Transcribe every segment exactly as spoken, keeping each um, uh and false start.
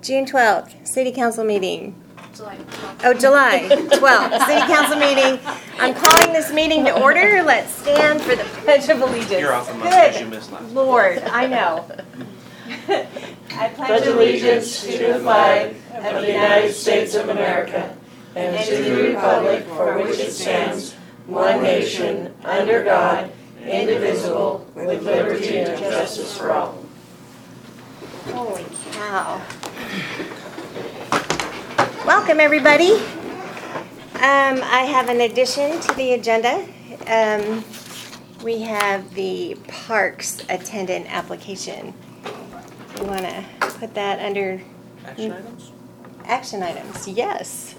June twelfth, City Council meeting. July twelfth. Oh, July twelfth, City Council meeting. I'm calling this meeting to order. Let's stand for the Pledge of Allegiance. You're off the most as you Good missed last. Lord, I know. I pledge allegiance to the flag of the United States of America and to the republic for which it stands, one nation, under God, indivisible, with liberty and justice for all. Holy cow. Welcome, everybody. Um, I have an addition to the agenda. Um, we have the Parks attendant application. You want to put that under Action items? action items? Yes.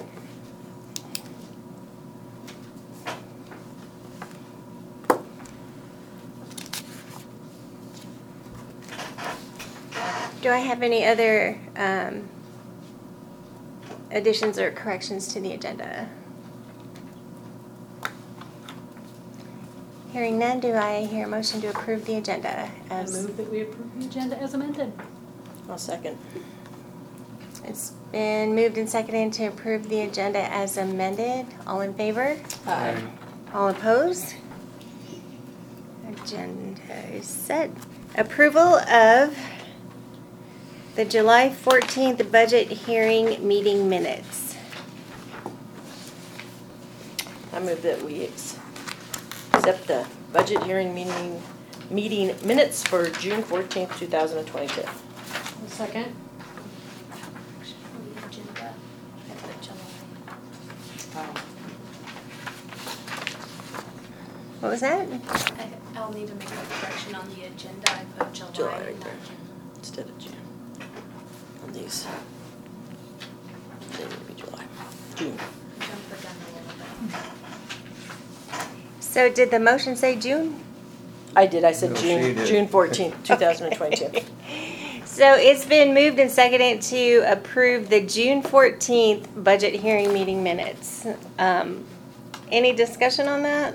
Do I have any other um, additions or corrections to the agenda? Hearing none, do I hear a motion to approve the agenda? I As move that we approve the agenda as amended. I'll second. It's been moved and seconded to approve the agenda as amended. All in favor? Aye. All opposed? Agenda is set. Approval of the July fourteenth budget hearing meeting minutes. I move that we ex- accept the budget hearing meeting meeting minutes for June fourteenth, two thousand twenty-two. A second. On the agenda, I put July. What was that? I, I'll need to make a correction on the agenda. I put July, July right not there. June. Instead of June. On these. They need to be July. June. Jump the gun a little bit. So did the motion say June? I did, I said No, she June, did. June fourteenth, two thousand twenty-two. So it's been moved and seconded to approve the June fourteenth budget hearing meeting minutes. Um, any discussion on that?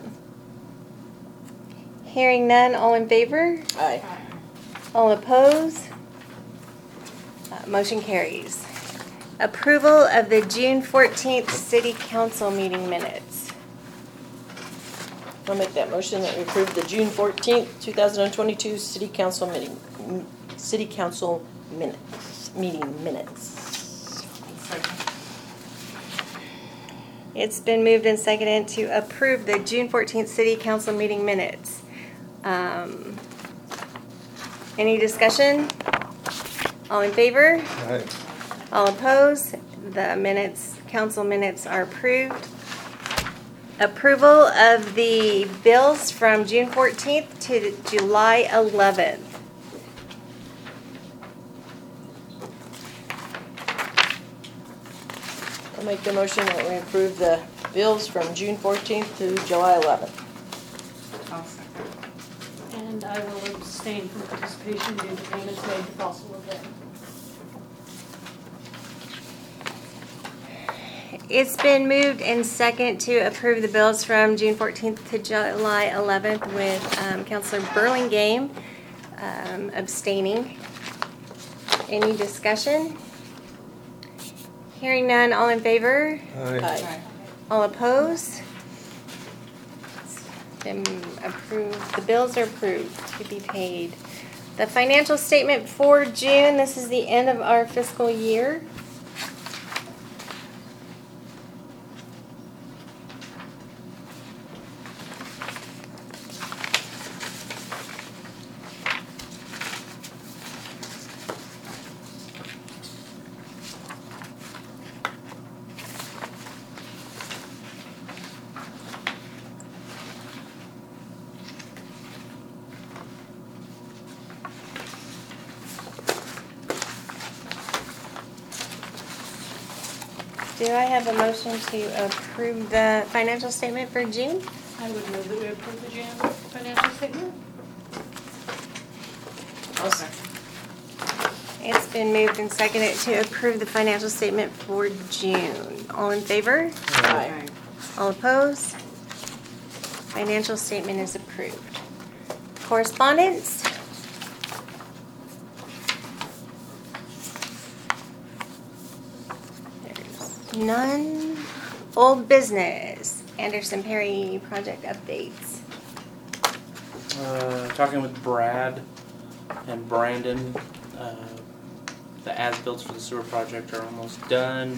Hearing none, all in favor? Aye. All opposed? Uh, motion carries. Approval of the June fourteenth City Council meeting minutes. I'll make that motion that we approve the June fourteenth, two thousand twenty-two City Council meeting, m- City Council minutes, meeting minutes. It's been moved and seconded to approve the June fourteenth City Council meeting minutes. Um, any discussion? All in favor? Aye. All opposed? The minutes, council minutes are approved. Approval of the bills from June fourteenth to July eleventh. I'll make the motion that we approve the bills from June fourteenth to July eleventh. And I will abstain from participation due to payments made to fossil event. It's been moved and second to approve the bills from June fourteenth to July eleventh with um, Councilor Burlingame um, abstaining. Any discussion? Hearing none, all in favor? Aye. Aye. All opposed? It's been approved. The bills are approved to be paid. The financial statement for June, this is the end of our fiscal year. Do I have a motion to approve the financial statement for June? I would move that we approve the June financial statement. I'll second. It's been moved and seconded to approve the financial statement for June. All in favor? Aye. All opposed? Financial statement is approved. Correspondence? none. Old business. Anderson Perry project updates. Uh, talking with Brad and Brandon, uh, the as-builts for the sewer project are almost done.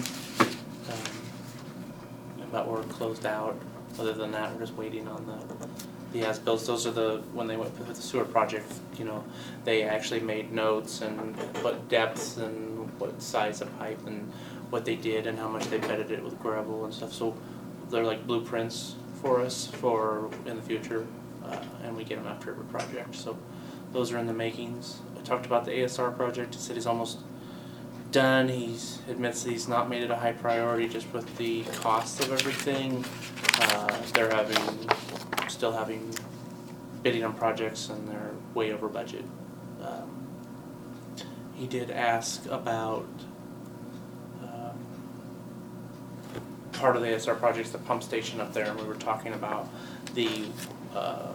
Um, but we're closed out. Other than that, we're just waiting on the the as-builts. Those are the, when they went with the sewer project, you know, they actually made notes and what depths and what size of pipe and what they did and how much they bedded it with gravel and stuff. So they're like blueprints for us for in the future, uh, and we get them after every project. So those are in the makings. I talked about the A S R project. He said he's almost done. He admits that he's not made it a high priority just with the cost of everything. Uh, they're having, still having bidding on projects and they're way over budget. Um, he did ask about um, part of the A S R project is the pump station up there, and we were talking about the uh,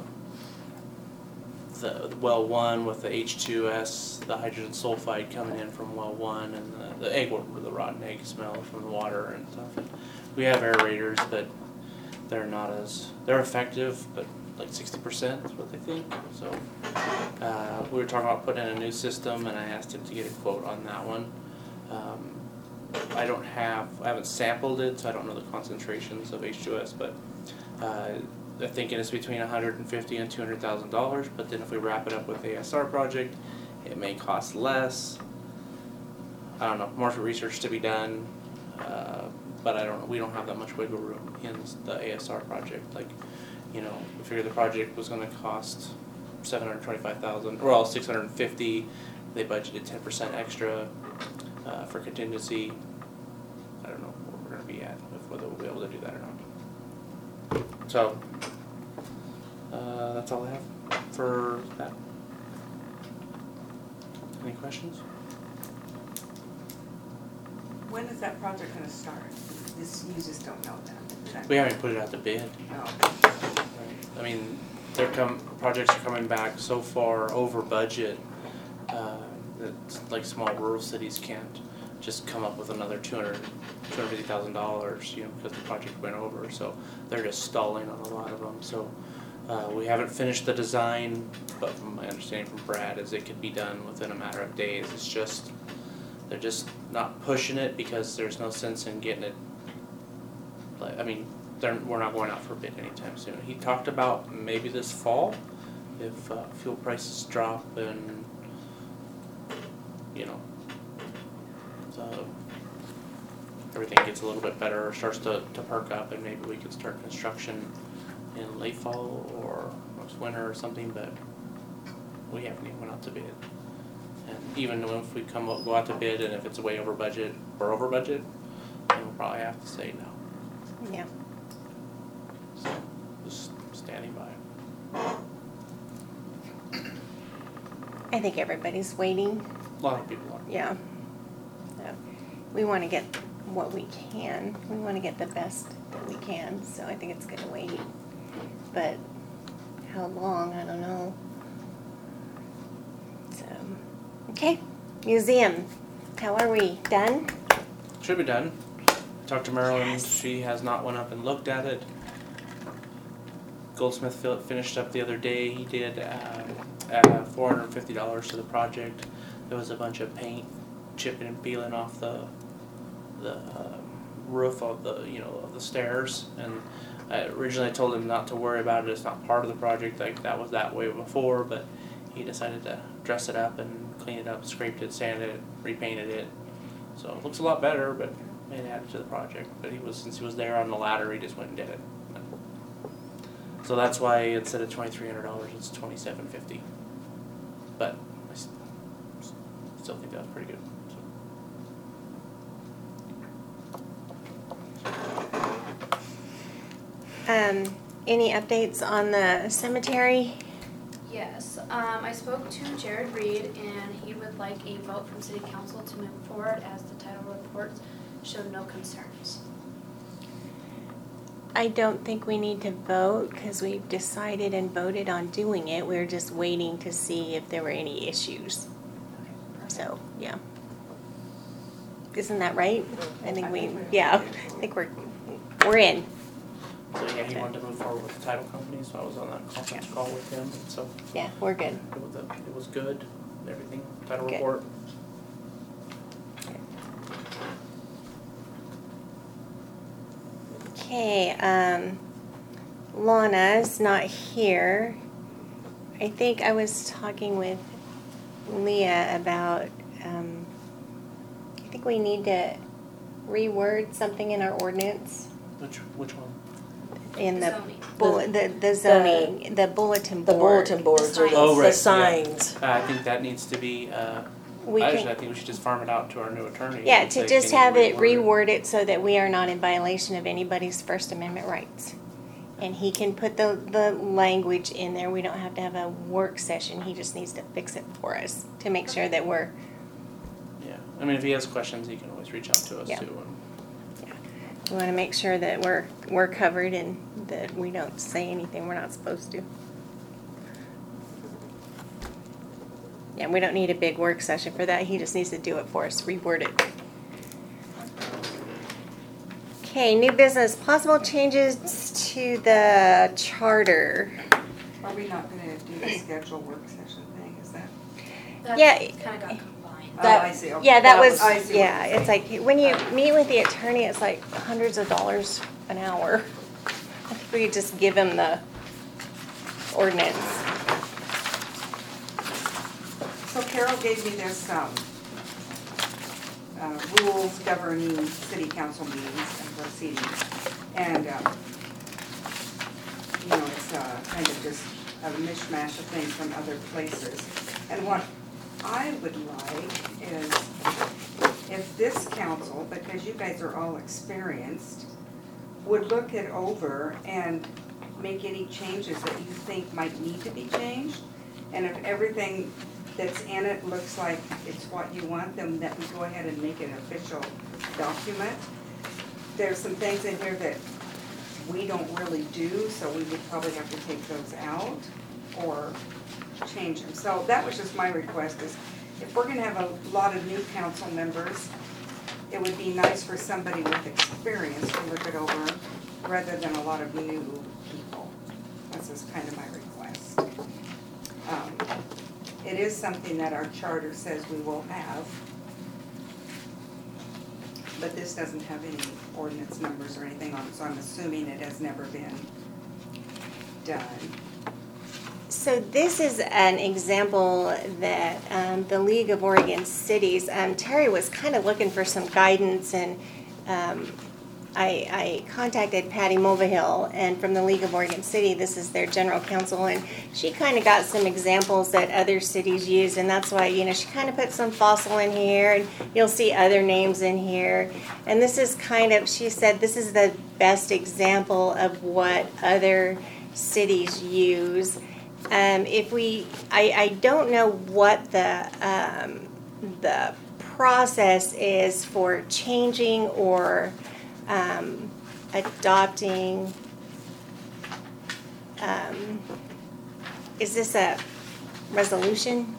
the well one with the H two S, the hydrogen sulfide coming in from well one, and the, the egg worm, the rotten egg smell from the water and stuff. And we have aerators, but they're not as, they're effective, but like sixty percent is what they think. So uh, we were talking about putting in a new system, and I asked him to get a quote on that one. Um, I don't have, I haven't sampled it, so I don't know the concentrations of H two S, but uh, I'm thinking it's between one hundred fifty and two hundred thousand dollars. But then if we wrap it up with the A S R project, it may cost less. I don't know, market research to be done, uh, but I don't. We don't have that much wiggle room in the A S R project. Like, you know, we figured the project was going to cost seven hundred twenty-five thousand, well, six hundred fifty. They budgeted ten percent extra uh, for contingency. I don't know where we're going to be at, if whether we'll be able to do that or not. So, uh, that's all I have for that. Any questions? When is that project gonna start? This, you just don't know that. We haven't put it out to bid. Oh, I mean, they're come, projects are coming back so far over budget, uh, that like small rural cities can't just come up with another two hundred, two hundred fifty thousand dollars, you know, because the project went over. So they're just stalling on a lot of them. So uh, we haven't finished the design, but from my understanding from Brad is it could be done within a matter of days. It's just, they're just not pushing it because there's no sense in getting it. Like, I mean, they're, we're not going out for a bid anytime soon. He talked about maybe this fall, if uh, fuel prices drop and, you know, so everything gets a little bit better or starts to, to perk up, and maybe we could start construction in late fall or next winter or something, but we haven't even went out to bid. And even if we come up, go out to bid, and if it's way over budget or over budget, then we'll probably have to say no. Yeah. So just standing by. I think everybody's waiting. A lot of people are. Yeah. So we want to get what we can. We want to get the best that we can. So I think it's going to wait. But how long? I don't know. So, okay. Museum. How are we? Done? Should be done. Talked to Marilyn. She has not went up and looked at it. Goldsmith Philip finished up the other day. He did uh, uh, four hundred fifty dollars to the project. There was a bunch of paint chipping and peeling off the the uh, roof of the you know of the stairs. And I originally told him not to worry about it. It's not part of the project. Like that was that way before, but he decided to dress it up and clean it up, scraped it, sanded it, repainted it. So it looks a lot better, but it added to the project. But he was since he was there on the ladder, he just went and did it. So that's why instead of twenty three hundred dollars, it's twenty seven fifty. But I s- still think that's pretty good. So. Um, any updates on the cemetery? Yes, um, I spoke to Jared Reed, and he would like a vote from city council to move forward as the title reports showed no concerns. I don't think we need to vote because we've decided and voted on doing it. We're just waiting to see if there were any issues. So, yeah. isn't that right? I think I we, think we're- yeah, I think we're, we're in. So yeah, he wanted to move forward with the title company, so I was on that conference call with him, and so Yeah, we're good. it was, it was good, and everything, title Good. report. Okay, um, Lana's not here. I think I was talking with Leah about, um, I think we need to reword something in our ordinance Which, which one? in the Zoning. bullet, the, the zoning, the bulletin The board. bulletin boards or signs. Oh, the, right, the signs. Uh, I think that needs to be, uh, We actually, I can, think we should just farm it out to our new attorney. yeah, and to say, just "Can you have it reword reword it so that we are not in violation of anybody's First Amendment rights. And he can put the, the language in there. We don't have to have a work session. He just needs to fix it for us to make sure that we're, Yeah, I mean, if he has questions, he can always reach out to us Yeah. too. and- we want to make sure that we're, we're covered and that we don't say anything we're not supposed to. Yeah, we don't need a big work session for that. He just needs to do it for us, reword it. Okay, new business, possible changes to the charter. Are we not gonna do the schedule work session thing, is that? That Yeah. kind of got combined. Oh, That- I see, okay. Yeah, that was, I see what yeah, you're it's saying. like, when you meet with the attorney, it's like hundreds of dollars an hour. I think we could just give him the ordinance. So Carol gave me this, um, uh, rules governing city council meetings and proceedings. And, um, you know, it's, uh, kind of just a mishmash of things from other places. And what I would like is if this council, because you guys are all experienced, would look it over and make any changes that you think might need to be changed. And if everything that's in it looks like it's what you want, then that we go ahead and make it an official document. There's some things in here that we don't really do, so we would probably have to take those out or change them. So that was just my request, is if we're gonna have a lot of new council members, it would be nice for somebody with experience to look it over rather than a lot of new people. This is kind of my request. Um, It is something that our charter says we will have, but this doesn't have any ordinance numbers or anything on it, so I'm assuming it has never been done. So this is an example that um, the League of Oregon Cities, um, Terry was kind of looking for some guidance, and um, I, I contacted Patty Mulvihill, and from the League of Oregon City, this is their general counsel, and she kind of got some examples that other cities use, and that's why, you know, she kind of put some fossil in here, and you'll see other names in here. And this is kind of, she said, this is the best example of what other cities use. Um, if we, I, I don't know what the, um, the process is for changing or um, adopting. Um, is this a resolution,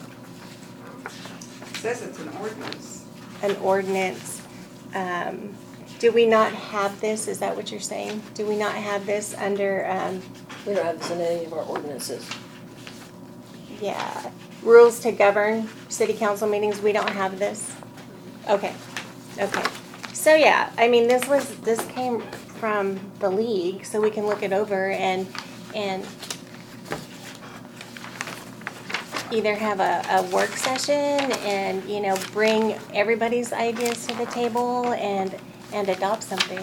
It says it's an ordinance. an ordinance? Um, do we not have this? Is that what you're saying? Do we not have this under, um, We don't have this in any of our ordinances. yeah, rules to govern city council meetings? We don't have this? Okay, okay. So yeah, I mean, this was, this came from the league, so we can look it over and, and either have a, a work session and, you know, bring everybody's ideas to the table and, and adopt something.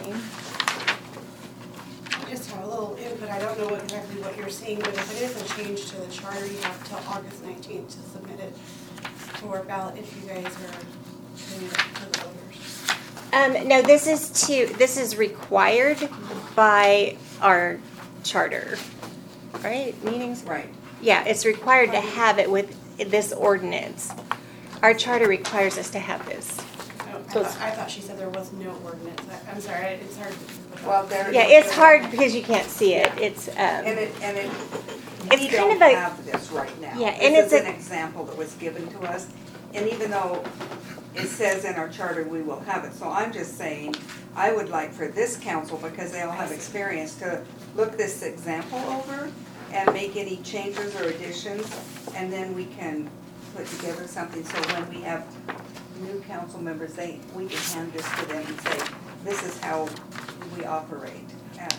I just have a little input, I don't know exactly what you're seeing, but if it is a change to the charter, you have till August nineteenth to submit it for ballot if you guys are doing it for the voters. Um, no, this is to, this is required by our charter, right? Meetings? Right. Yeah, it's required to have it with this ordinance. Our charter requires us to have this. Oh, I So thought, I thought she said there was no ordinance, I- I'm sorry, it's hard. to- Well, there- Yeah, it's hard because you can't see it. It's, And um, it, and it, It's we kind don't of a- have this right now. Yeah, and This it's is a- an example that was given to us, and even though it says in our charter we will have it. So I'm just saying, I would like for this council, because they all have experience, to look this example over and make any changes or additions, and then we can put together something, so when we have new council members, they, we can hand this to them and say, this is how we operate. And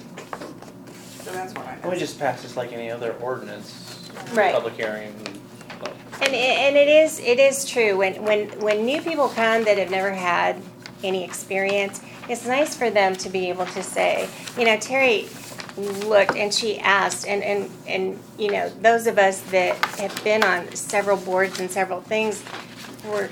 so that's what I'm And we just pass this like any other ordinance, Right. public hearing. like- And it, and it is it is true when when when new people come that have never had any experience, it's nice for them to be able to say, you know, Terry looked and she asked, and and and you know, those of us that have been on several boards and several things, were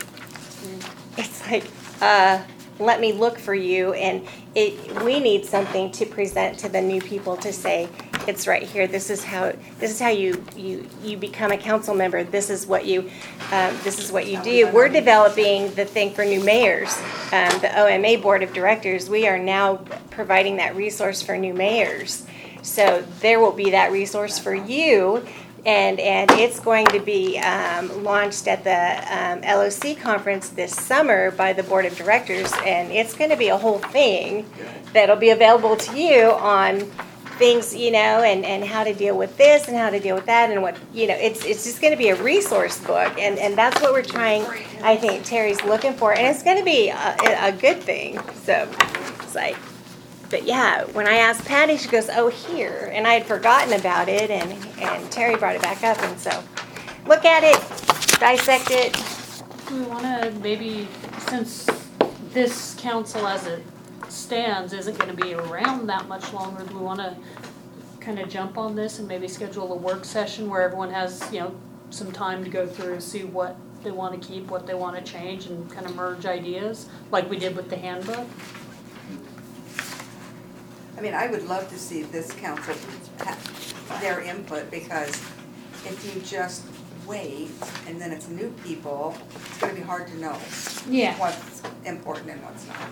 it's like, uh, let me look for you, and it we need something to present to the new people to say, it's right here. This is how this is how you you you become a council member. This is what you um, this is what you do. We're developing the thing for new mayors, um, the O M A Board of Directors. We are now providing that resource for new mayors. So there will be that resource for you, and and it's going to be um, launched at the um, L O C conference this summer by the Board of Directors, and it's going to be a whole thing that'll be available to you on things, you know, and, and how to deal with this and how to deal with that, and what, you know, it's it's just going to be a resource book, and, and that's what we're trying, I think Terry's looking for, and it's going to be a, a good thing. So it's like, but yeah, when I asked Patty, she goes, oh, here, and I had forgotten about it, and, and Terry brought it back up, and so look at it, dissect it. We wanna maybe, since this council as it stands isn't gonna be around that much longer, do we wanna kinda jump on this and maybe schedule a work session where everyone has, you know, some time to go through and see what they wanna keep, what they wanna change, and kinda merge ideas, like we did with the handbook? I mean, I would love to see this council have their input, because if you just wait and then it's new people, it's gonna be hard to know Yeah. what's important and what's not.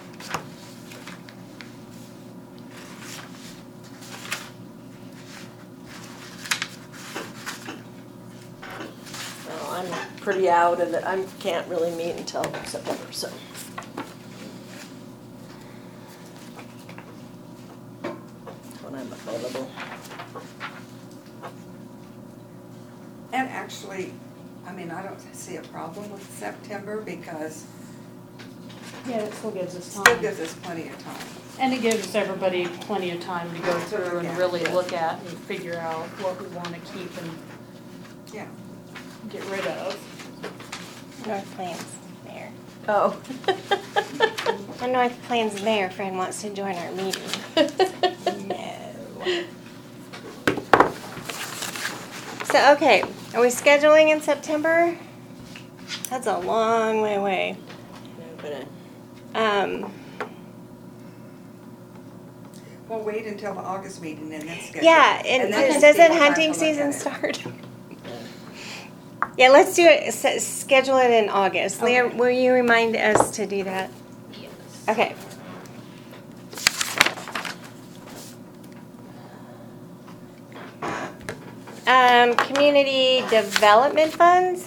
Well, I'm pretty out of it. I can't really meet until September, so. When I'm available. And actually, I mean, I don't see a problem with September, because Yeah, it still gives us it still time. gives us plenty of time. And it gives everybody plenty of time to go through and Yeah. really look at and figure out what we wanna keep and Yeah. get rid of. North Plains Mayor. Oh. Our North Plains Mayor friend wants to join our meeting. No. So, okay, are we scheduling in September? That's a long way away. Um, Well, wait until the August meeting and then schedule. yeah, and then just doesn't take time hunting to look season at it. start? Yeah, let's do it, s- schedule it in August. Leah, Okay. will you remind us to do that? Yes. Okay. Um, community development funds?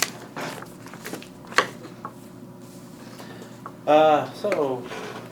Uh, so.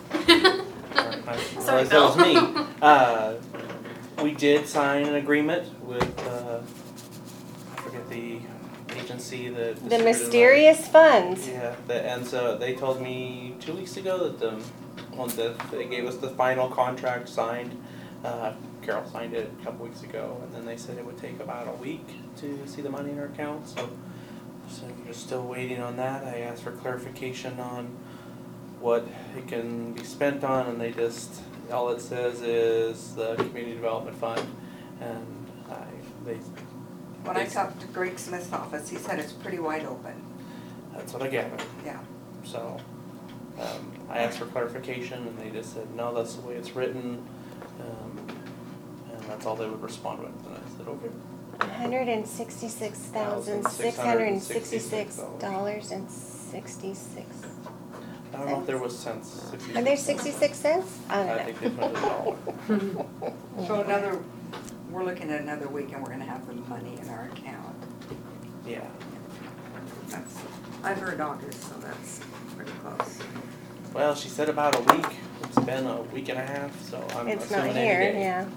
I Sorry, realized that was Bill. me. Uh, we did sign an agreement with, uh, I forget the agency that. The distributed mysterious funds. Yeah, the, and so they told me two weeks ago that the, one that they gave us the final contract signed. Uh, Carol signed it a couple weeks ago, and then they said it would take about a week to see the money in our account, so, so I'm just still waiting on that. I asked for clarification on what it can be spent on, and they just, all it says is the community development fund, and I, they, When I talked to Greg Smith's office, he said it's pretty wide open. that's what I gathered. Yeah. So, um, I asked for clarification, and they just said, no, that's the way it's written, um, and that's all they would respond with, and I said, okay. One hundred and sixty-six thousand, six hundred and sixty-six dollars and sixty-six. I don't know if there was cents. Are there sixty-six cents? I I don't think know. they put a dollar. So another, we're looking at another week and we're gonna have the money in our account. Yeah. That's, I've heard August, so that's pretty close. Well, she said about a week. It's been a week and a half, so I'm It's not assuming any here, day. yeah.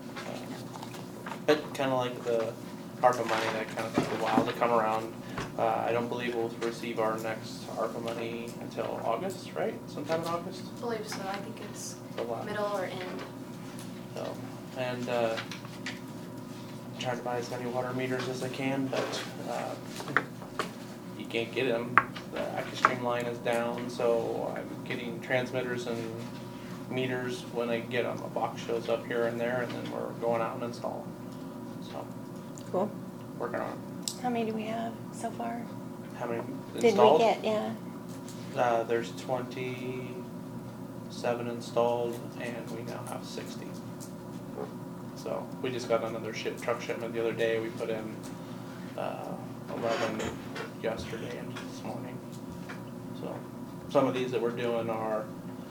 But kind of like the ARPA money, that kind of took a while to come around. Uh, I don't believe we'll receive our next ARPA money until August, right? Sometime in August? I believe so, I think it's A lot. middle or end. So, and uh, I'm trying to buy as many water meters as I can, but uh, you can't get them. The AccuStream line is down, so I'm getting transmitters and meters when I get them. A box shows up here and there, and then we're going out and installing. So, Cool. working on it. How many do we have so far? How many Did we installed? get, yeah. Uh, there's twenty-seven installed, and we now have sixty. So we just got another ship truck shipment the other day. We put in uh, eleven yesterday and this morning. So some of these that we're doing are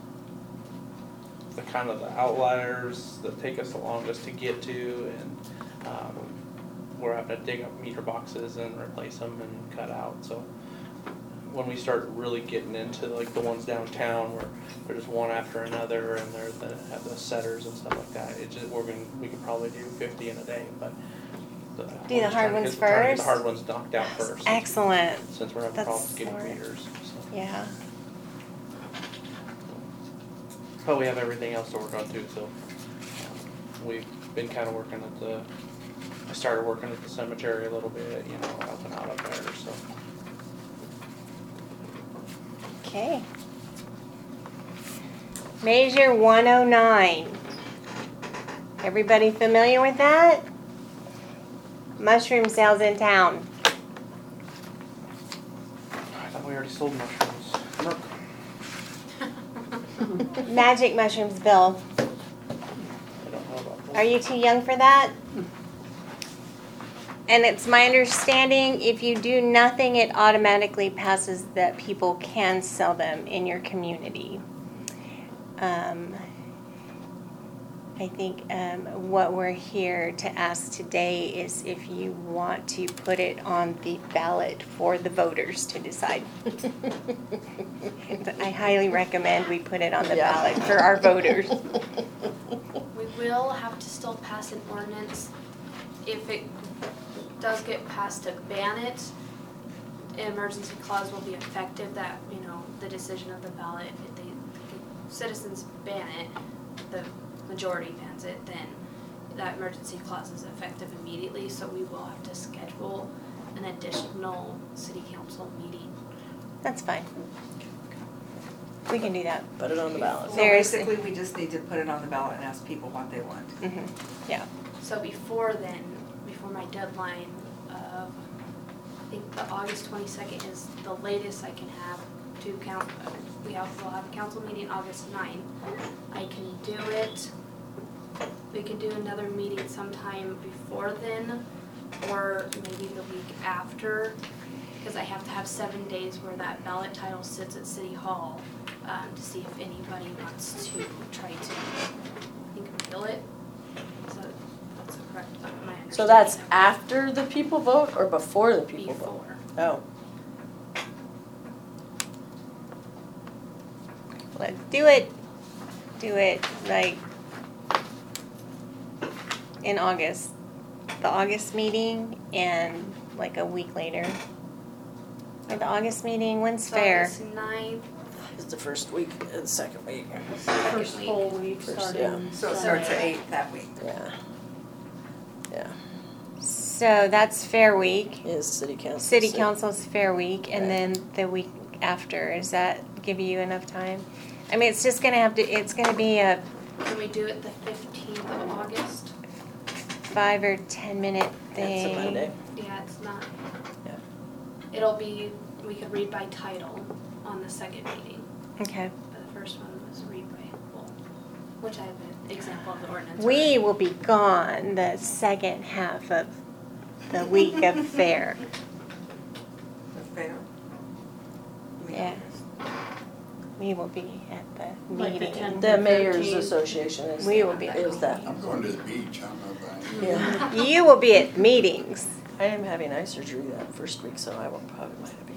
the kind of the outliers that take us the longest to get to, and um, we're having to dig up meter boxes and replace them and cut out. So when we start really getting into like the ones downtown where they're just one after another and they're the have the setters and stuff like that, it just we're gonna we could probably do fifty in a day, but the, Do the we're hard trying to ones get- we're trying to get first? the hard ones knocked out first. Excellent. Since we're having That's problems getting smart. meters. So. Yeah. But we have everything else to work on too, so um, we've been kind of working at the, I started working at the cemetery a little bit, you know, helping out up there, so. Okay. Measure one oh nine. Everybody familiar with that? Mushroom sales in town. I thought we already sold mushrooms. Look. Magic mushrooms, Bill. I don't know about those. Are you too young for that? And it's my understanding if you do nothing, it automatically passes that people can sell them in your community. Um, I think um, what we're here to ask today is if you want to put it on the ballot for the voters to decide. I highly recommend we put it on the Yeah. ballot for our voters. We will have to still pass an ordinance if it does get passed to ban it. An emergency clause will be effective that, you know, the decision of the ballot, if they, if the citizens ban it, the majority bans it, then that emergency clause is effective immediately, so we will have to schedule an additional city council meeting. That's fine. We can do that. Put it on the ballot. So There's- basically, we just need to put it on the ballot and ask people what they want. Mhm. Yeah. So before then, before my deadline of, I think the August twenty-second is the latest I can have to count, we have, we'll have a council meeting August ninth. I can do it, we can do another meeting sometime before then, or maybe the week after, because I have to have seven days where that ballot title sits at City Hall, um, to see if anybody wants to try to, I think, appeal it. So that's correct, my understanding. So that's after the people vote or before the people vote? Before. Oh, Let's do it. Do it like in August. The August meeting and like a week later. Or the August meeting, when's So fair? August ninth, it's the first week, uh, the second week. second First week. full week First, starting. So it starts at eight that week. Yeah. Yeah, So that's fair week. is city council. City sit- council's fair week, and Right. then the week after, does that give you enough time? I mean, it's just gonna have to, it's gonna be a Can we do it the fifteenth of August? five or ten minute thing. It's a Monday. Yeah, it's not. Yeah. It'll be, we could read by title on the second meeting, Okay. but the first one was read by, well, which I have an example of the ordinance. We already. will be gone the second half of the week of fair. The fair. We- Yeah. We will be at the Like the meeting. tenth. The Mayor's Association is. We will be at Is that, I'm going to the beach, I don't know if I am. yeah. You will be at meetings. I am having eye surgery that first week, so I will probably might be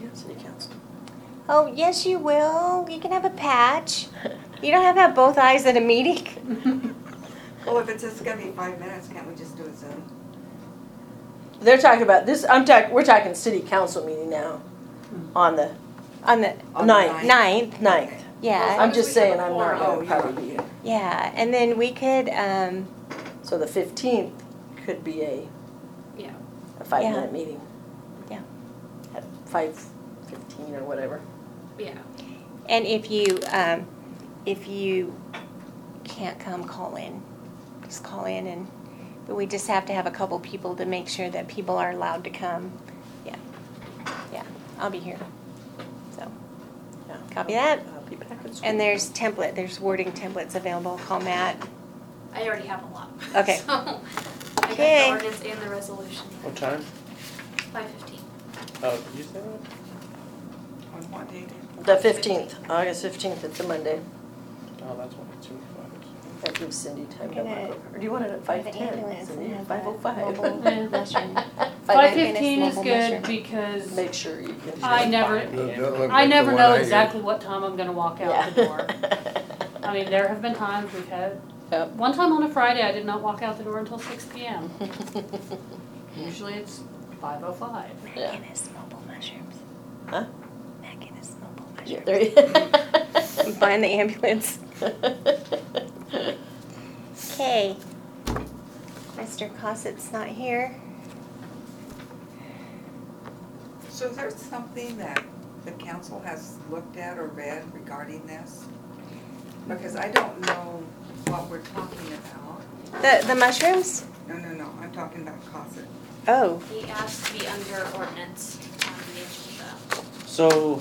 have city council. Oh, yes, you will. You can have a patch. You don't have to have both eyes at a meeting. Well, if it's just gonna be five minutes, can't we just do a Zoom? They're talking about this, I'm talking, we're talking city council meeting now on the On the On the ninth. ninth, ninth. yeah, I'm just we have saying a I'm not quorum. Oh, gonna yeah. probably be here. yeah. And then we could, um, So the fifteenth could be a, Yeah. a five Yeah. minute meeting. Yeah. At five fifteen or whatever. Yeah. and if you, um, if you can't come, call in. Just call in and, but we just have to have a couple people to make sure that people are allowed to come. Yeah, yeah, I'll be here. So, Yeah. copy that. I'll be back at school. And there's template, there's wording templates available. Call Matt. I already have a lot. Okay. So, I got Okay. the ordinance and the resolution. What time? Five fifteen. Oh, did you say that? On what date? The fifteenth, August fifteenth, it's a Monday. Oh, that's when it's two five. That gives Cindy time to Gonna- walk over. Or do you want it at five the ten? ambulance and have Five oh five. mobile Yeah. mushroom. Five minutes fifteen is mobile good mushroom. because Make sure you can. I never, Look- look I like never the know one I exactly what time I'm gonna walk out the door. Yeah. I mean, there have been times we've had, Yep. one time on a Friday, I did not walk out the door until six P M Usually it's five oh five. Yeah. Guinness mobile mushrooms. Huh? Matt Guinness mobile Yeah, mushrooms. there you. I'm buying the ambulance. Okay. Mister Cossett's not here. So is there something that the council has looked at or read regarding this? Because I don't know what we're talking about. The, the mushrooms? No, no, no, I'm talking about Cosset. Oh, He asked to be under ordinance on the agenda. So,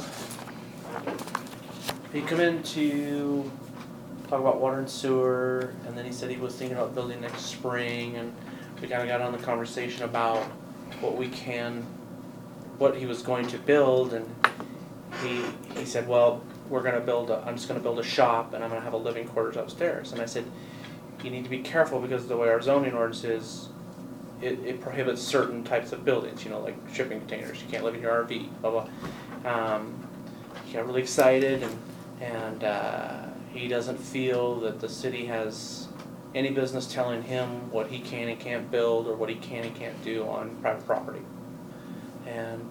he come in to talk about water and sewer, and then he said he was thinking about building next spring, and we kinda got on the conversation about what we can, what he was going to build, and he, he said, well, we're gonna build a, I'm just gonna build a shop, and I'm gonna have a living quarters upstairs, and I said, you need to be careful, because the way our zoning ordinance is, it, it prohibits certain types of buildings, you know, like shipping containers, you can't live in your R V, blah, blah. Um, he got really excited, and, and, uh, he doesn't feel that the city has any business telling him what he can and can't build, or what he can and can't do on private property. And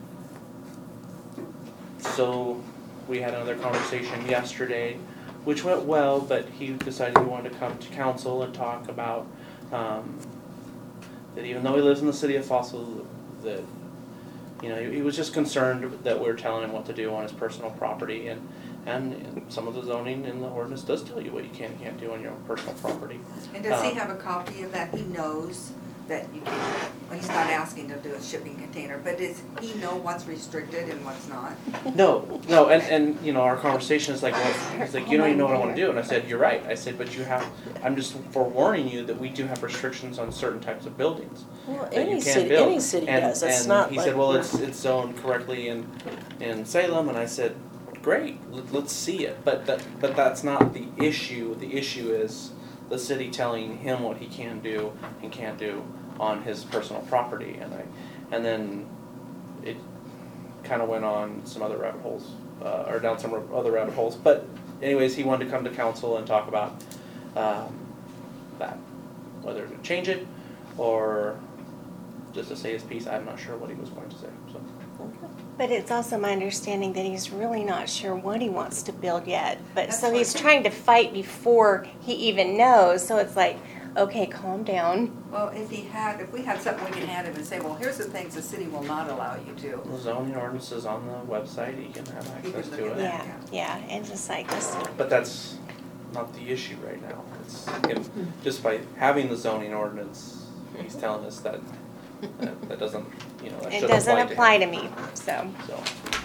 so, we had another conversation yesterday, which went well, but he decided he wanted to come to council and talk about, um, that even though he lives in the city of Fossil, that, you know, he, he was just concerned that we were telling him what to do on his personal property, and, and some of the zoning in the ordinance does tell you what you can and can't do on your own personal property. And does he Um, have a copy of that? He knows that you can, well, he's not asking to do a shipping container, but does he know what's restricted and what's not? No, no, and, and, you know, our conversation is like, well, he's like, you don't even know what I wanna do, and I said, you're right, I said, but you have, I'm just forewarning you that we do have restrictions on certain types of buildings. Well, that you any can't city, build. any city And- does, it's and not he like. said, well, we're- it's, it's zoned correctly in, in Salem, and I said, great, let, let's see it, but that, but that's not the issue, the issue is the city telling him what he can do and can't do on his personal property, and I, and then it kinda went on some other rabbit holes, uh, or down some other rabbit holes, but anyways, he wanted to come to council and talk about, um, that, whether to change it, or just to say his piece, I'm not sure what he was going to say, so. but it's also my understanding that he's really not sure what he wants to build yet. But That's so what- he's trying to fight before he even knows. So it's like, okay, calm down. Well, if he had, if we had something we can hand him and say, well, here's the things the city will not allow you to. The zoning ordinance is on the website, he can have He can access look to at it. that. Yeah, yeah, and just like this. But that's not the issue right now. It's, if, just by having the zoning ordinance, he's telling us that, that, that doesn't, you know, that It shouldn't doesn't apply apply to him. to me. So, So,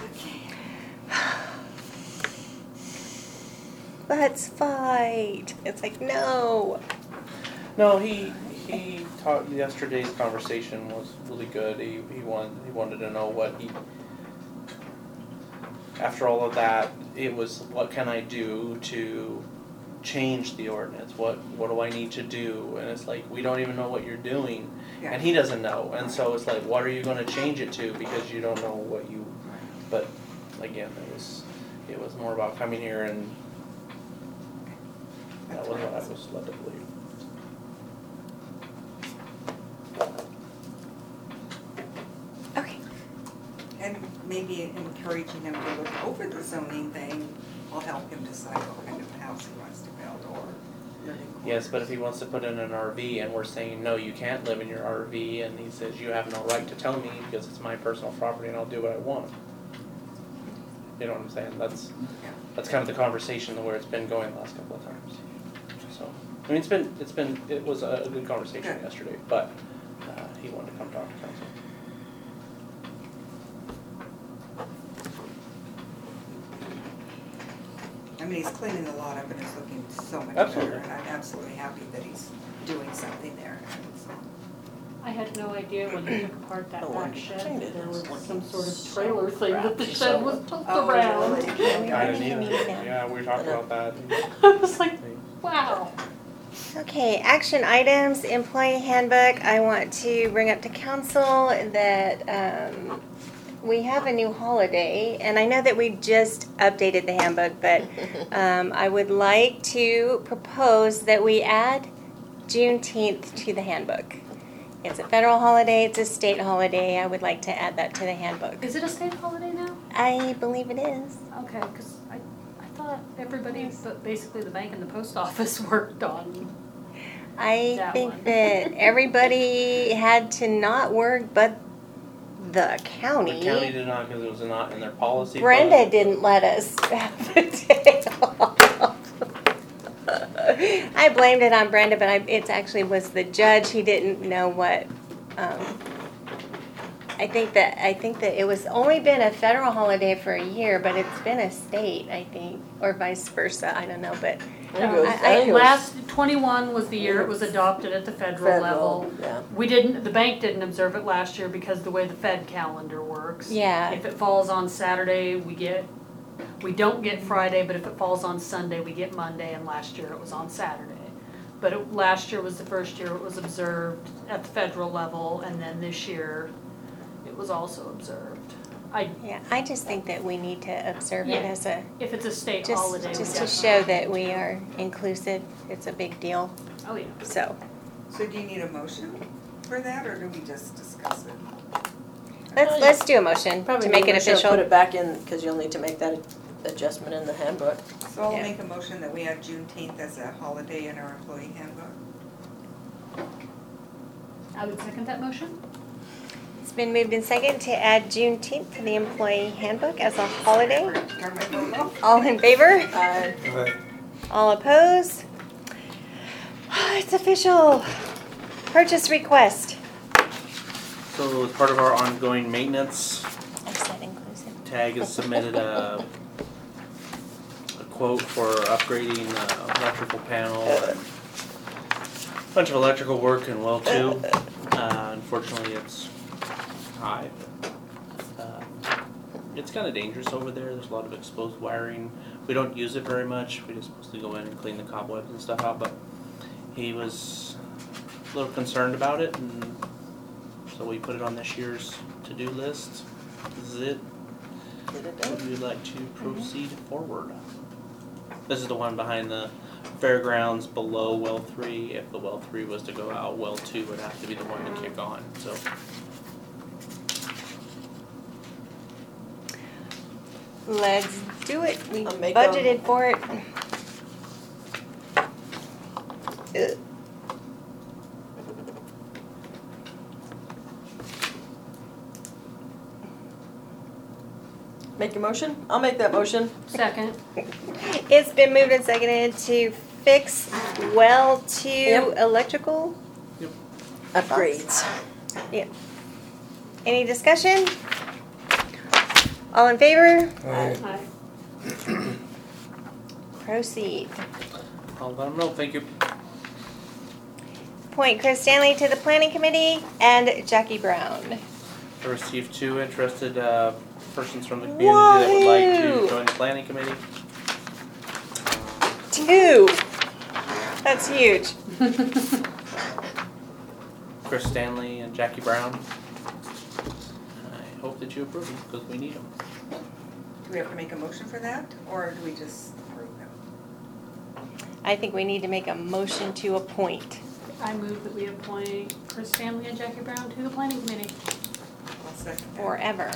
let's fight. It's like no. no, he, he taught, yesterday's conversation was really good. He, he wanted, he wanted to know what he, after all of that, it was, what can I do to change the ordinance? What, what do I need to do? And it's like, we don't even know what you're doing. Yeah. And he doesn't know, and so it's like, what are you gonna change it to, because you don't know what you but again, it was, it was more about coming here and that was what I was led to believe. Okay. And maybe encouraging him to look over the zoning thing will help him decide what kind of house he wants to build or living Yes, but if quarters. he wants to put in an R V and we're saying, no, you can't live in your R V, and he says, you have no right to tell me because it's my personal property and I'll do what I want. You know what I'm saying? That's, that's kind of the conversation where it's been going the last couple of times. So, I mean, it's been, it's been, it was a good conversation Good. yesterday, but, uh, he wanted to come talk to council. I mean, he's cleaning the lot up and it's looking so much Absolutely. better, and I'm absolutely happy that he's doing something there. I had no idea when they took apart that Oh, back I shed, think that it there was is. some sort of trailer thing that the crap. shed was built Oh, around. really? I didn't either. Yeah, we talked about that. I was like, wow. Okay, action items, employee handbook. I want to bring up to council that um, we have a new holiday, and I know that we just updated the handbook, but um, I would like to propose that we add Juneteenth to the handbook. It's a federal holiday, it's a state holiday. I would like to add that to the handbook. Is it a state holiday now? I believe it is. Okay, because I, I thought everybody, but basically the bank and the post office worked on. I That think one. that everybody had to not work but the county. The county did not because it was not in their policy. Brenda book. didn't let us have the day off. I blamed it on Brenda, but I, it actually was the judge. He didn't know what. Um, I think that I think that it was only been a federal holiday for a year, but it's been a state, I think, or vice versa. I don't know, but I think it was- I- I think it was Last, twenty-one was the year it was adopted at the federal level. Yeah. We didn't, the bank didn't observe it last year because the way the Fed calendar works. yeah. If it falls on Saturday, we get, we don't get Friday, but if it falls on Sunday, we get Monday, and last year it was on Saturday. But it, last year was the first year it was observed at the federal level, and then this year it was also observed. I, Yeah, I just think that we need to observe it Yeah. as a, if it's a state just, holiday, we just to definitely- show that we are inclusive. It's a big deal. Oh, yeah. So, So do you need a motion for that, or do we just discuss it? let's, let's do a motion Probably to make it we should official. Put it back in, because you'll need to make that adjustment in the handbook. So I'll Yeah. make a motion that we add Juneteenth as a holiday in our employee handbook. I would second that motion. It's been moved in second to add Juneteenth to the employee handbook as a holiday. Turn my vote off. All in favor? Uh, All opposed? It's official. Purchase request. So as part of our ongoing maintenance, I said inclusive. TAG has submitted a, a quote for upgrading the electrical panel and a bunch of electrical work in well two. Uh, unfortunately, it's high. Uh, It's kind of dangerous over there. There's a lot of exposed wiring. We don't use it very much. We're just supposed to go in and clean the cobwebs and stuff out, but he was a little concerned about it, and so we put it on this year's to-do list. This is it. Get it done. Would we like to proceed forward? This is the one behind the fairgrounds below well three. If the well three was to go out, well two would have to be the one to kick on, so. Let's do it. We I'll make a- budgeted for it. Ugh. Make your motion? I'll make that motion. Second. It's been moved and seconded to fix well two Yep. electrical. Upgrades. Any discussion? All in favor? Aye. Proceed. I'll let them know, thank you. Appoint Chris Stanley to the planning committee and Jackie Brown. I received two interested uh, persons from the community that would like Wahoo! to join the planning committee. Two. That's huge. Chris Stanley and Jackie Brown. I hope that you approve them because we need them. we have to make a motion for that, or do we just approve them? I think we need to make a motion to appoint. I move that we appoint Chris Stanley and Jackie Brown to the planning committee. I'll second that. Forever.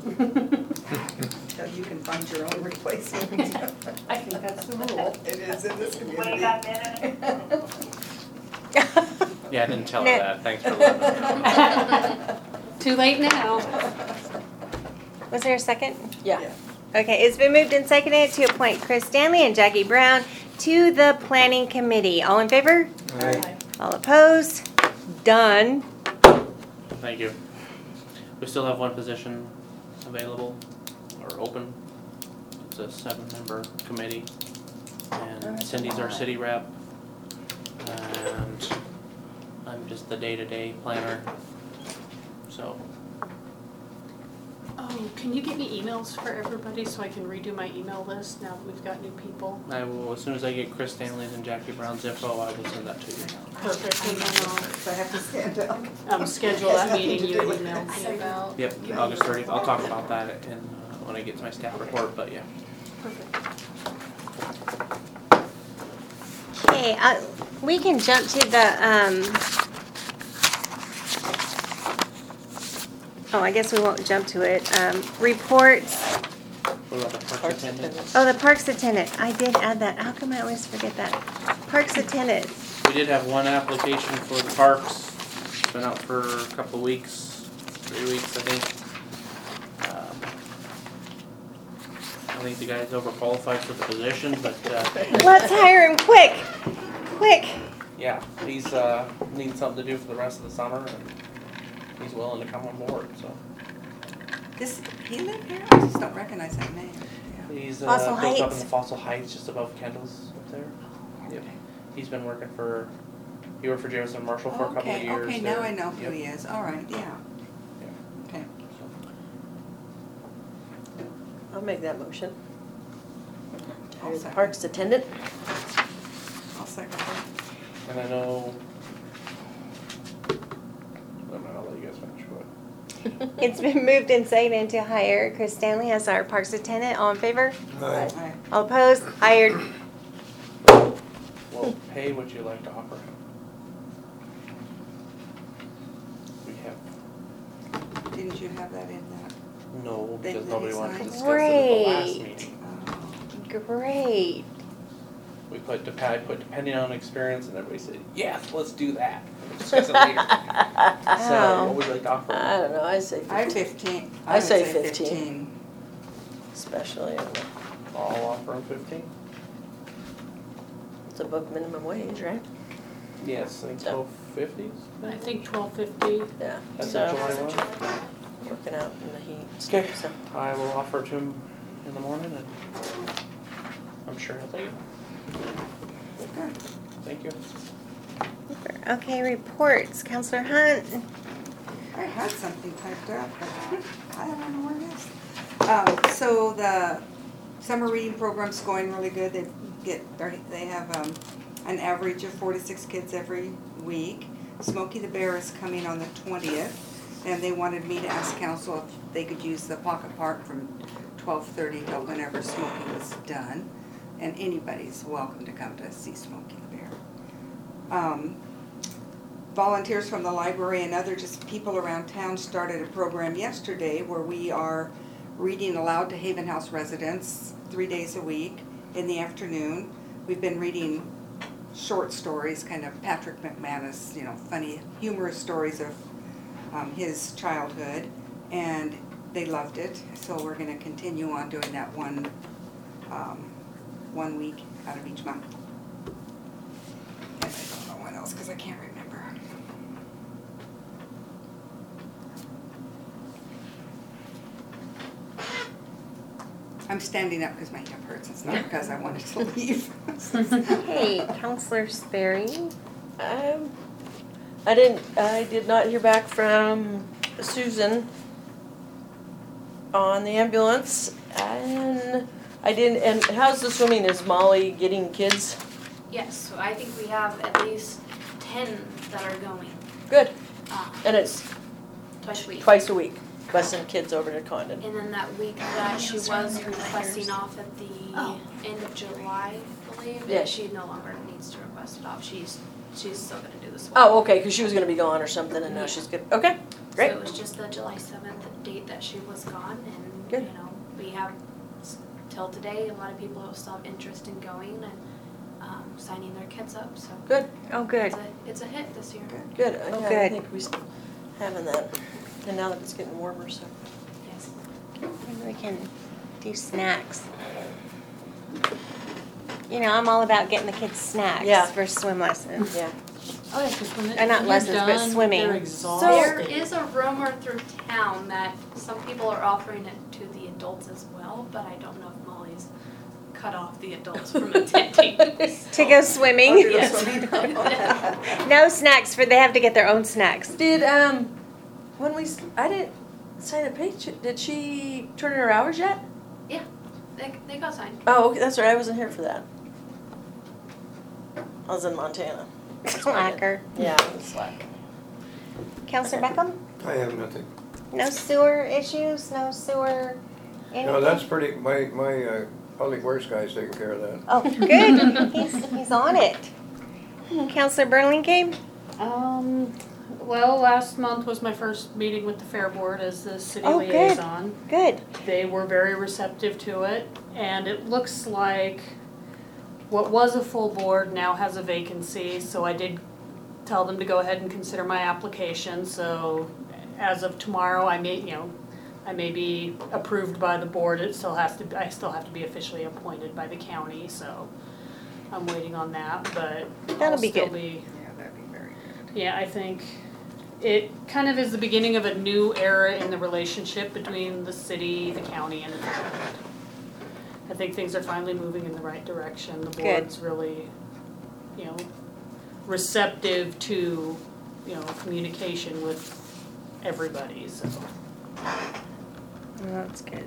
Until you can find your own replacement. I think that's the rule. It is in this community. Yeah, I didn't tell No. her that, thanks for letting me know. Too late now. Was there a second? Yeah. Okay, it's been moved and seconded to appoint Chris Stanley and Jackie Brown to the planning committee. All in favor? Aye. All opposed? Done. Thank you. We still have one position available or open. It's a seven-member committee. Oh, And that's a Cindy's our lot. city rep. And I'm just the day-to-day planner. So, Oh, can you get me emails for everybody so I can redo my email list now that we've got new people? I will, as soon as I get Chris Stanley's and Jackie Brown's info, I will send that to you. Perfect, and then So I have to stand up. I'll um, schedule that Has nothing meeting to you do with emailed me about. Yep, August thirtieth. I'll talk about that in, uh, when I get to my staff report, but yeah. Perfect. Okay, uh, we can jump to the, um, oh, I guess we won't jump to it. Um, reports. What about the park attendant? Oh, the parks attendant. I did add that. How come I always forget that? Parks attendant. We did have one application for the parks. It's been out for a couple of weeks, three weeks, I think. Um, I think the guy's overqualified for the position, but, uh, Let's hire him quick. Quick. yeah, he's, uh, needs something to do for the rest of the summer, and he's willing to come on board, so. This, he lived here? I just don't recognize that name. Yeah. He's, uh, Fossil built up in Heights. the Fossil Heights, just above Kendall's up there. Yep. He's been working for, he worked for Jefferson Marshall for a couple of Okay, years. okay, now there. I know who Yep. he is. All right, yeah. Okay. I'll make that motion. I'll Hire the second. parks attendant. I'll second that. And I know, I don't know, I'll let you guys finish, but. It's been moved and seconded to hire Chris Stanley as our parks attendant. All in favor? All right. All opposed? Hired. Well, pay what you like to offer him. We have, Didn't you have that in that? no, They- because they nobody wanted to signed? discuss it at the last Great. meeting. Oh. Great. We put, dep- I put depending on experience, and everybody said, yes, let's do that. We'll discuss it later. So, Oh. what would you like to offer? I don't know, I say I fifteen, fifteen. I would say fifteen. especially, in the- I'll offer him fifteen. it's above minimum wage, right? Yes, I think So- twelve fifty. I think twelve fifty. Yeah. That's So, what July one. working out in the heat, Okay. so. I will offer it to him in the morning, and I'm sure he'll take it. Good. Thank you. Okay, reports. Counselor Hunt. I had something typed up, but I don't know where it is. Um, so the summer reading program's going really good. They get, they're- they have, um, an average of four to six kids every week. Smokey the Bear is coming on the twentieth, and they wanted me to ask council if they could use the pocket park from twelve thirty till whenever Smokey was done. And anybody's welcome to come to see Smokey the Bear. Um, volunteers from the library and other just people around town started a program yesterday where we are reading aloud to Haven House residents three days a week in the afternoon. We've been reading short stories, kind of Patrick McManus, you know, funny, humorous stories of um, his childhood, and they loved it. So we're going to continue on doing that one, um, one week out of each month. And I don't know what else because I can't remember. I'm standing up because my hip hurts. It's not because I wanted to leave. Hey, Counselor Sperry. Um, I didn't, I did not hear back from Susan on the ambulance, and I didn't, and how's the swimming? Is Molly getting kids? Yes, so I think we have at least ten that are going, Good, uh, and it's twice a week. twice a week. busing kids over to Condon. And then that week that she was requesting off at the Oh. end of July, I believe, Yeah. and she no longer needs to request it off. She's, she's still gonna do the swap. Oh, okay, because she was gonna be gone or something, and now Yeah. she's good. Okay, great. So it was just the July seventh date that she was gone, and, Good. you know, we have, s- till today, a lot of people still have interest in going and, um, signing their kids up, so. Good, Oh, good. It's a, it's a hit this year. good. Oh, Yeah, I good. think we s- having that, and now that it's getting warmer, so. Yes. Maybe we can do snacks. You know, I'm all about getting the kids snacks Yeah. for swim lessons. Yeah. Oh, yeah, 'cause when it- Uh, not when lessons, they're but done, swimming. They're There exhausted. is a rumor through town that some people are offering it to the adults as well, but I don't know if Molly's cut off the adults from attending. To go swimming. I'll do the Yes. swimming. No snacks for, they have to get their own snacks. Did, um, when we, s- I didn't sign a page, did she turn in her hours yet? They, they got signed. Oh, okay, that's right, I wasn't here for that. I was in Montana. Slacker. Yeah, slack. Counselor Beckham? I have nothing. No sewer issues, no sewer anything? No, that's pretty, my, my, uh, public works guy's taking care of that. Oh, good. He's, he's on it. Counselor Burlingame? Um, well, last month was my first meeting with the Fair Board as the city Oh, good. liaison. Good. They were very receptive to it, and it looks like what was a full board now has a vacancy, so I did tell them to go ahead and consider my application, so as of tomorrow, I may, you know, I may be approved by the board, it still has to, I still have to be officially appointed by the county, so I'm waiting on that, but That'll I'll be still good. be, Yeah, that'd be very good. yeah, I think it kind of is the beginning of a new era in the relationship between the city, the county, and the town. I think things are finally moving in the right direction. The Good. board's really, you know, receptive to, you know, communication with everybody, so. Oh, that's good.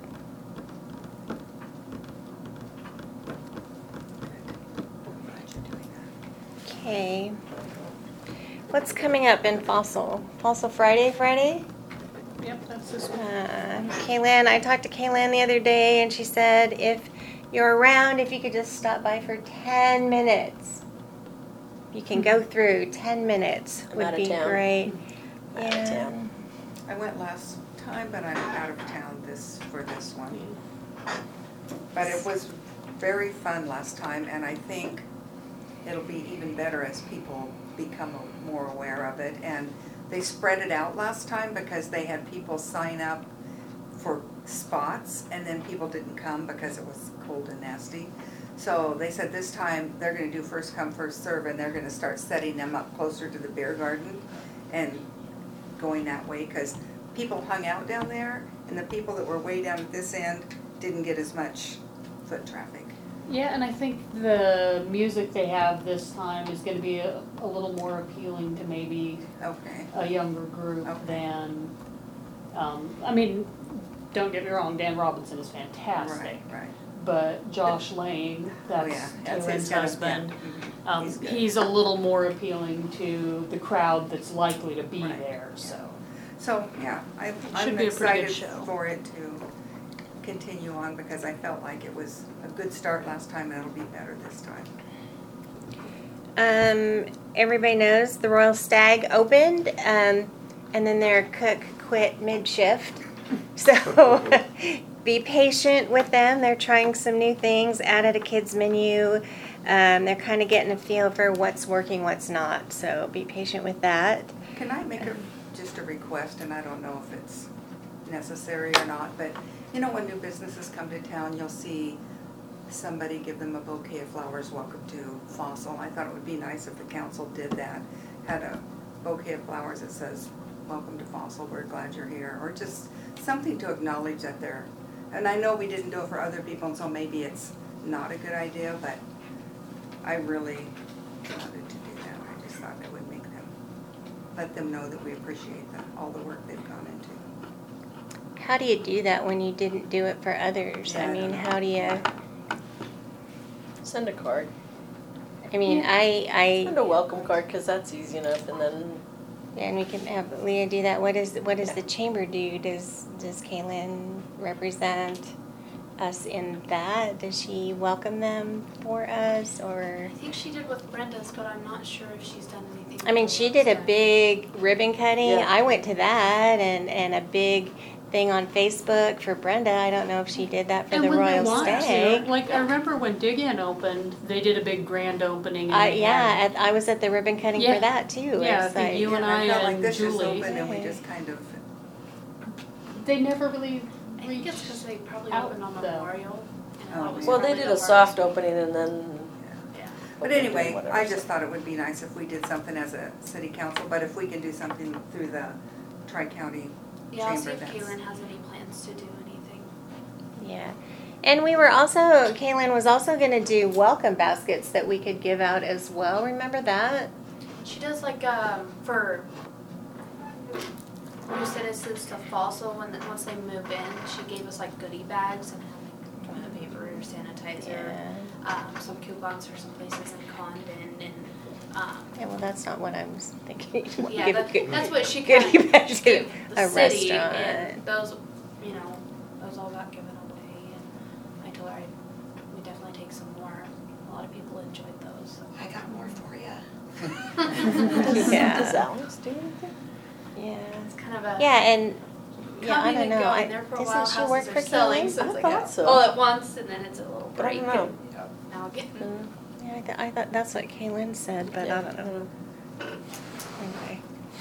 Okay. What's coming up in Fossil? Fossil Friday, Friday? Yep, that's this one. Uh, Kaylin, I talked to Kaylin the other day and she said if you're around, if you could just stop by for ten minutes. You can go through ten minutes I'm would out of be town. great. I'm out of Yeah. town. I went last time, but I'm out of town this, for this one. But it was very fun last time, and I think it'll be even better as people become more aware of it. And they spread it out last time because they had people sign up for spots, and then people didn't come because it was cold and nasty. So they said this time they're gonna do first come, first serve, and they're gonna start setting them up closer to the beer garden and going that way, because people hung out down there, and the people that were way down at this end didn't get as much foot traffic. Yeah, and I think the music they have this time is gonna be a, a little more appealing to maybe Okay. a younger group Okay. than, um, I mean, don't get me wrong, Dan Robinson is fantastic. Right, right. But Josh Lane, Oh, that's yeah, that's Kaylin his kind of- husband, yeah, mhm. um, He's good. he's a little more appealing to the crowd that's likely to be Right, there, yeah. so. So, yeah, I, I'm Should be a pretty good excited show. for it to continue on, because I felt like it was a good start last time, and it'll be better this time. Um, everybody knows the Royal Stag opened, um, and then their cook quit mid-shift. So be patient with them. They're trying some new things, added a kids menu. Um, they're kind of getting a feel for what's working, what's not. So be patient with that. Can I make a, just a request, and I don't know if it's necessary or not, but you know, when new businesses come to town, you'll see somebody give them a bouquet of flowers, welcome to Fossil. I thought it would be nice if the council did that, had a bouquet of flowers that says, welcome to Fossil, we're glad you're here, or just something to acknowledge that they're, and I know we didn't do it for other people, and so maybe it's not a good idea, but I really wanted to do that. I just thought it would make them, let them know that we appreciate the, all the work they've gone into. How do you do that when you didn't do it for others? Yeah, I I mean, don't know. how do you, Send a card. I mean, I, I, Send a welcome card, because that's easy enough, and then And we can have Leah do that. What is, what does the chamber do? Does, does Kaylin represent us in that? Does she welcome them for us, or? I think she did with Brenda's, but I'm not sure if she's done anything. I mean, with she the did a website. big ribbon cutting. Yeah. I went to that, and, and a big thing on Facebook for Brenda. I don't know if she did that for And the when they Royal want Stag. to, like, I remember when Dig In opened, they did a big grand opening and I, they yeah, had, at, I was at the ribbon cutting Yeah. for that too. Yeah, It's I think like- you and Yeah, I felt like and this is Julie. open and we just kind of, they never really I think it's reached. because they probably out opened on the- Memorial. and Oh, that was Well, they probably did the a soft hardest. opening and then. Yeah. but opened anyway, and whatever, I so. just thought it would be nice if we did something as a city council, but if we can do something through the tri-county Yeah, I'll see chamber, if that's. Kaylin has any plans to do anything. Yeah. And we were also, Kaylin was also gonna do welcome baskets that we could give out as well. Remember that? She does like um for new citizens to fall. So when the, once they move in, she gave us like goodie bags and had like toilet paper, sanitizer, um, some coupons for some places in Condon, and um, Yeah, well, that's not what I was thinking. yeah, Give that, good- that's what she kind goodie of bags just to gave the a city, restaurant. and those, you know, those all got given away. And I told her I'd, we definitely take some more. A lot of people enjoyed those. So. I got more for you. Does, Yeah. does Alex do anything? Yeah. It's kind of a Yeah, and, yeah, I coming don't and know. I- going. There for a while, Doesn't she work houses for are selling, Kaylin? so it's I like thought a- so. all at once, and then it's a little I don't break. know. and now again. Mm. Yeah, I, th- I thought that's what Kaylin said, but I Yeah. don't know. Anyway.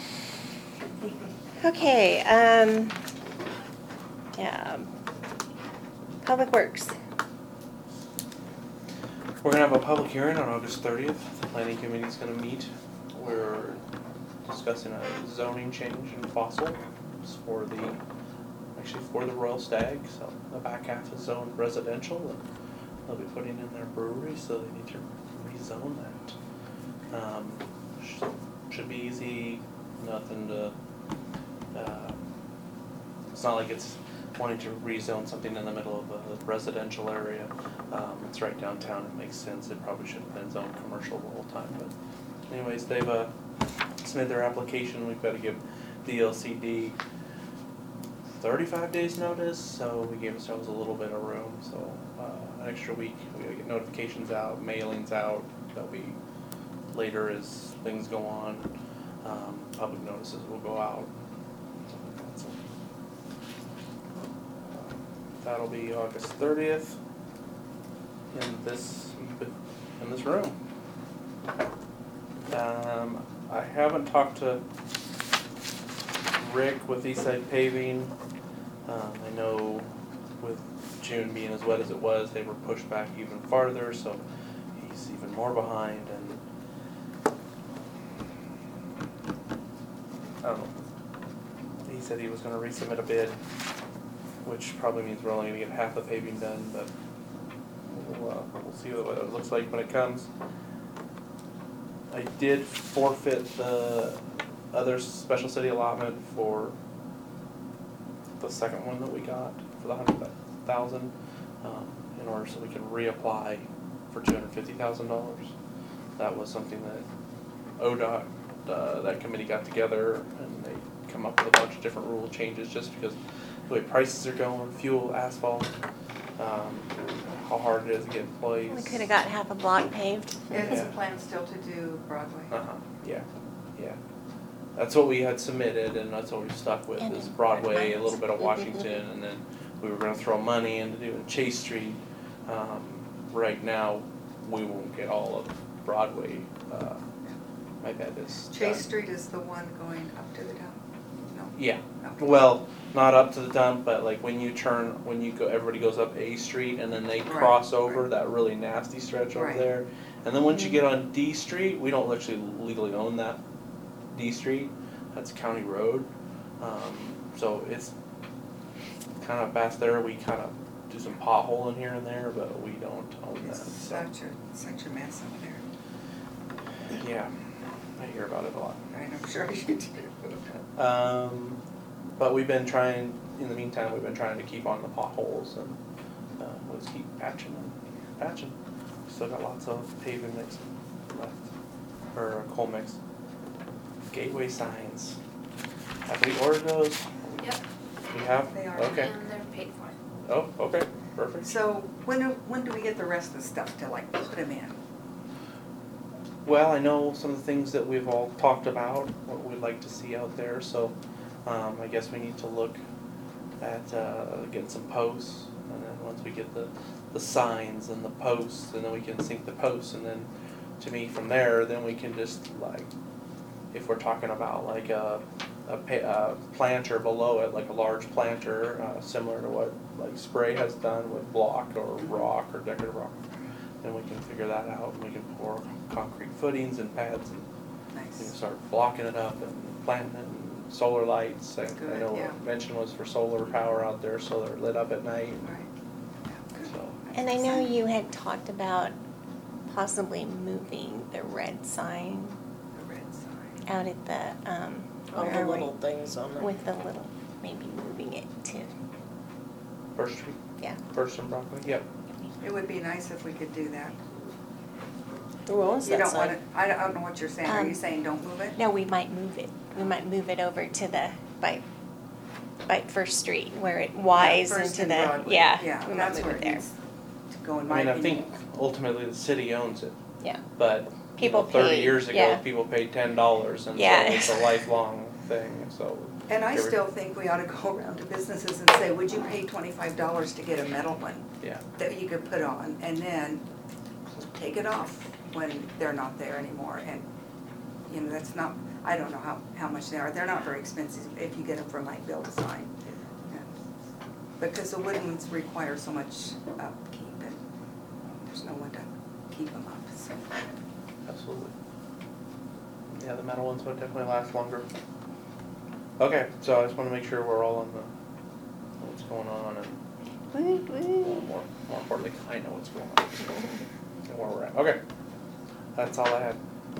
Okay, um, yeah. Public Works. We're gonna have a public hearing on August thirtieth. The planning committee's gonna meet. We're discussing a zoning change in Fossil for the, actually for the Royal Stag. So the back half is zoned residential, and they'll be putting in their brewery, so they need to rezone that. Um, sh- should be easy, nothing to, uh, it's not like it's wanting to rezone something in the middle of a residential area. Um, it's right downtown, it makes sense, it probably should have been zoned commercial the whole time, but anyways, they've, uh, submitted their application, we've gotta give the L C D thirty-five days notice, so we gave ourselves a little bit of room, so, uh, an extra week, we gotta get notifications out, mailings out, that'll be later as things go on, um, public notices will go out, stuff like that, so. That'll be August thirtieth in this, in this room. Um, I haven't talked to Rick with Eastside Paving. Um, I know with June being as wet as it was, they were pushed back even farther, so he's even more behind, and I don't know. He said he was gonna resubmit a bid, which probably means we're only gonna get half the paving done, but we'll, uh, we'll see what it looks like when it comes. I did forfeit the other special city allotment for the second one that we got for the hundred thousand, um, in order so we can reapply for two hundred fifty thousand dollars. That was something that O D O T, uh, that committee got together and they come up with a bunch of different rule changes just because the way prices are going, fuel, asphalt, um, how hard it is to get employees. We could have got half a block paved. It's a Yeah. plan still to do Broadway. Uh-huh, yeah, yeah. That's what we had submitted and that's what we stuck with, And is then Broadway, a Mines. little bit of Washington, and then we were gonna throw money into doing Chase Street. Um, right now, we won't get all of Broadway, uh, my bet is done. Chase Street is the one going up to the town? No? Yeah, No. well, not up to the dump, but like when you turn, when you go, everybody goes up A Street and then they Right, cross over right. that really nasty stretch over Right. there. And then once you get on D Street, we don't actually legally own that D Street, that's county road. Um, so it's kind of past there, we kind of do some potholing here and there, but we don't own that, It's so, such a, such a mess up there. yeah, I hear about it a lot. Right, I'm sure you do. Um, but we've been trying, in the meantime, we've been trying to keep on the potholes and, uh, we'll just keep patching and patching. Still got lots of paving mix left, or coal mix. gateway signs. Have we ordered those? Yep, We have? They are. Okay. and they're paid for. Oh, okay, perfect. So when do, when do we get the rest of the stuff to like put them in? Well, I know some of the things that we've all talked about, what we'd like to see out there, so, um, I guess we need to look at, uh, getting some posts, and then once we get the, the signs and the posts, and then we can sync the posts, and then, to me, from there, then we can just, like, if we're talking about like a, a pa- a planter below it, like a large planter, uh, similar to what, like, Spray has done with block or rock or decorative rock, then we can figure that out, and we can pour concrete footings and pads and you know, Nice. start blocking it up and planting it and solar lights. I, I Good, know yeah. mention was for solar power out there, so they're lit up at night. Right. Yeah, good. So And I know you had talked about possibly moving the red sign The red sign. out at the, um, All where the are we? little things on there. With the little, maybe moving it to, First Street, yeah. First and Broccoli. Yep. It would be nice if we could do that. Who owns You that don't want sign? it, I don't I don't know what you're saying. Are you Um, saying don't move it? No, we might move it. We might move it over to the, by, by First Street where it Y's First into and the, Broadway. yeah. Yeah, We might that's move where it it there. needs to go in I my mean, I opinion. think ultimately the city owns it, Yeah. but you People know, thirty pay- years ago, yeah. people paid ten dollars, and so Yeah. it's a lifelong thing. So And I every- still think we ought to go around to businesses and say, would you pay twenty-five dollars to get a metal one yeah, that you could put on and then take it off when they're not there anymore? And, you know, that's not, I don't know how, how much they are. They're not very expensive if you get them from like Build a Sign. Yeah. Because the wooden ones require so much upkeep and there's no one to keep them up, so. absolutely. Yeah, the metal ones would definitely last longer. Okay, so I just want to make sure we're all on the what's going on, and Woo, well, woo. more more importantly, I know what's going on and where we're at. Okay, that's all I had.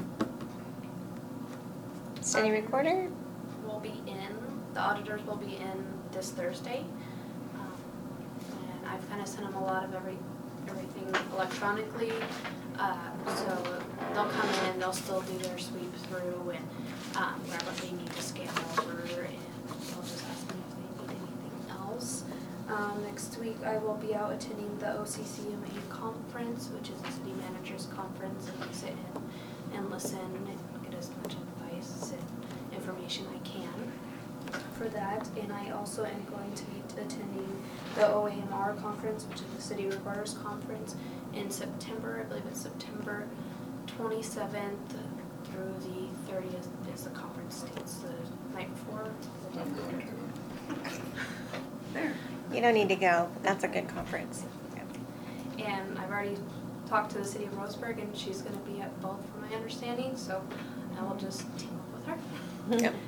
City recorder? Will be in, the auditors will be in this Thursday. Um, And I've kind of sent them a lot of every, everything electronically. Uh, So they'll come in, they'll still do their sweep through and um, grab what they need to scan over, and they'll just ask me if they need anything else. Um, Next week, I will be out attending the O C C M A conference, which is the city managers conference, and I sit in and listen and get as much advice and information I can for that. And I also am going to be attending the O A M R conference, which is the City Recorders Conference, in September. I believe it's September twenty-seventh through the thirtieth is the conference dates, the night before. the day I'm after. going to it. There. You don't need to go. That's a good conference. And I've already talked to the city of Roseburg, and she's gonna be at both, from my understanding, so I will just team up with her. Yep.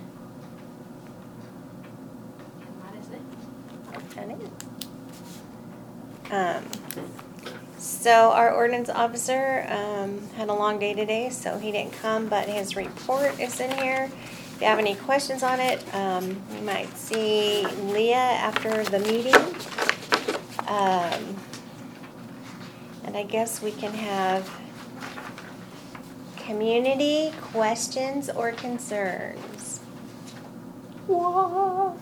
And that is it. That is. Um, so our ordinance officer, um, had a long day today, so he didn't come, but his report is in here. If you have any questions on it, um, you might see Leah after the meeting. Um, and I guess we can have community questions or concerns. Whoa.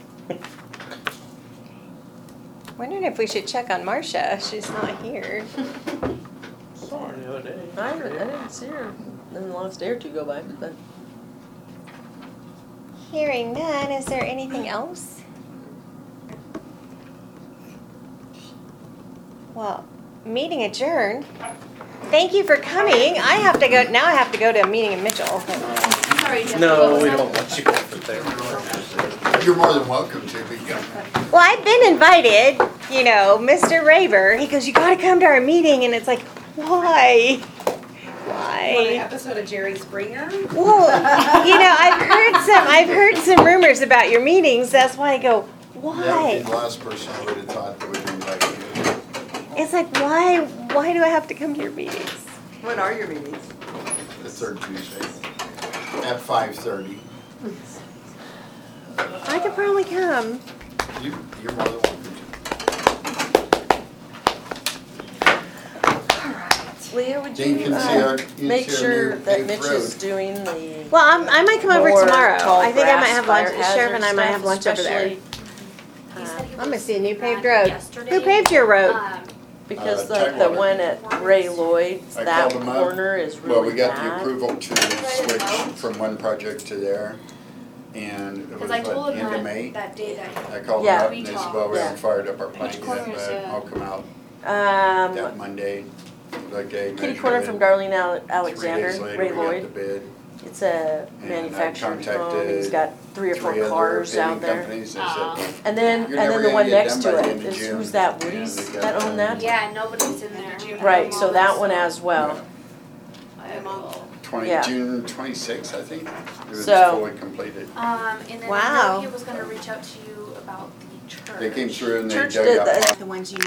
Wondering if we should check on Marcia. She's not here. Saw her the other day. I haven't, I didn't see her in the last day or two go by, but Hearing none, is there anything else? Well, meeting adjourned. Thank you for coming. I have to go, now I have to go to a meeting in Mitchell. Sorry, Jeff. No, what was we that? don't want you over there. You're more than welcome to be. Well, I've been invited, you know, Mister Raver, he goes, you gotta come to our meeting, and it's like, why? What, an Why? episode of Jerry Springer? Well, you know, I've heard some, I've heard some rumors about your meetings, that's why I go, That would be why? the last person I would have thought that would invite you. It's like, why, why do I have to come to your meetings? What are your meetings? The third Tuesday at five thirty. I could probably come. You, you're more than welcome to. Leah, would Then you you, can see our, uh, you make can see our sure new that paved Mitch road. is doing the Well, I'm, I might come over more tomorrow. tall I think I might grass have lunch, fire Sheriff and I hazard might have stuff, lunch over there. especially He said he I'm gonna was see a new doing paved that road. yesterday. Who paved your road? Um, Because Uh, like the Tidewater. one at Ray Lloyd's, I that called them up. corner is Well, we really got the bad. approval to switch from one project to there, and it was Cause I told what, him end of May? that, that day that. I called them Yeah. up We and they said, talked. well, we Yeah. haven't fired up our plan Which yet, corner is but it? I'll come out Um, that Monday, like day. kitty measure corner it. from Darlene Ale- Three Alexander, days later, Ray we got the Lloyd. bid. It's a And I manufactured home, contacted he's got three or four Three other cars out paving there. companies, they Aw. said, And then, You're and never then the gonna one get next done to by the it end of is, June. who's that, And Woody's they got that own done. that? Yeah, nobody's in there. Did you have Right, them so all that this one month? as well. A month. twenty, Yeah. June twenty-sixth, I think, it was So- fully completed. Um, and then I Wow. know he was gonna reach out to you about the church. They came through and they Church dug did out the- lots The ones you